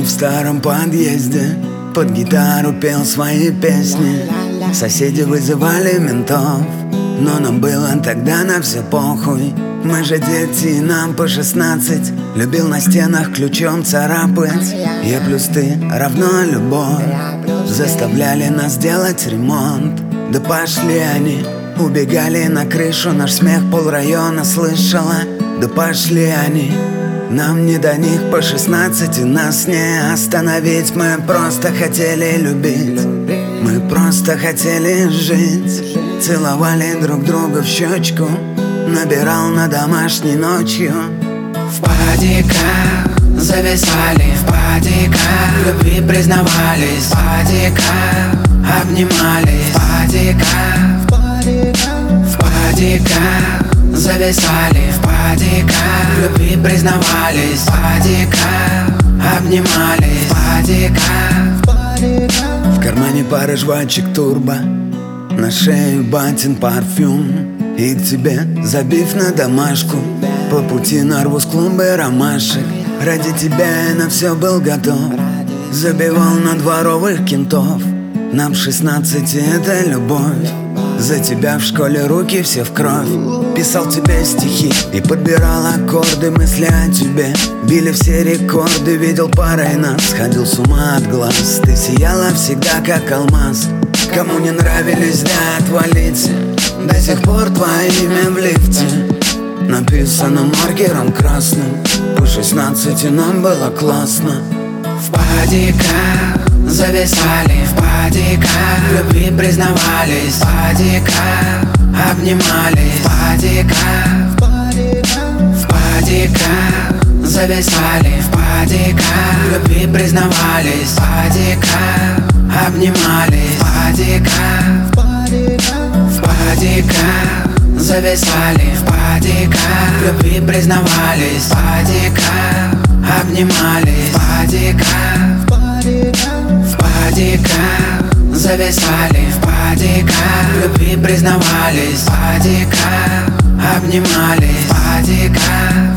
в старом подъезде, под гитару пел свои песни. Соседи вызывали ментов, но нам было тогда на все похуй. Мы же дети, нам по 16. Любил на стенах ключом царапать. Я плюс ты равно любовь. Заставляли нас делать ремонт. Да пошли они, убегали на крышу. Наш смех полрайона слышала. Да пошли они, нам не до них по 16. И нас не остановить. Мы просто хотели любить, мы просто хотели жить. Целовали друг друга в щечку, набирал на домашней ночью. В падиках зависали, в падиках любви признавались, в падиках обнимались, в падиках, в падиках зависали, в падиках любви признавались, в падиках обнимались, в падиках. В кармане пара жвачек турбо, на шее батин парфюм. И к тебе, забив на домашку, по пути нарву с клумбы ромашек. Ради тебя я на все был готов, забивал на дворовых кентов. Нам 16 и это любовь. За тебя в школе руки все в кровь. Писал тебе стихи и подбирал аккорды. Мысли о тебе били все рекорды. Видел парой нас, сходил с ума от глаз. Ты сияла всегда как алмаз. Кому не нравились, да отвалите. До сих пор твое имя в лифте написано маркером красным. По 16 нам было классно. В падиках зависали, в падиках любви признавались, в падиках обнимались, в падиках, в падиках зависали, в падиках любви признавались, в падиках обнимались, в падиках, в падиках зависали, в падиках любви признавались, в падиках обнимались, в падиках, в падиках зависали, в падиках любви признавались, в падиках обнимались, в падиках.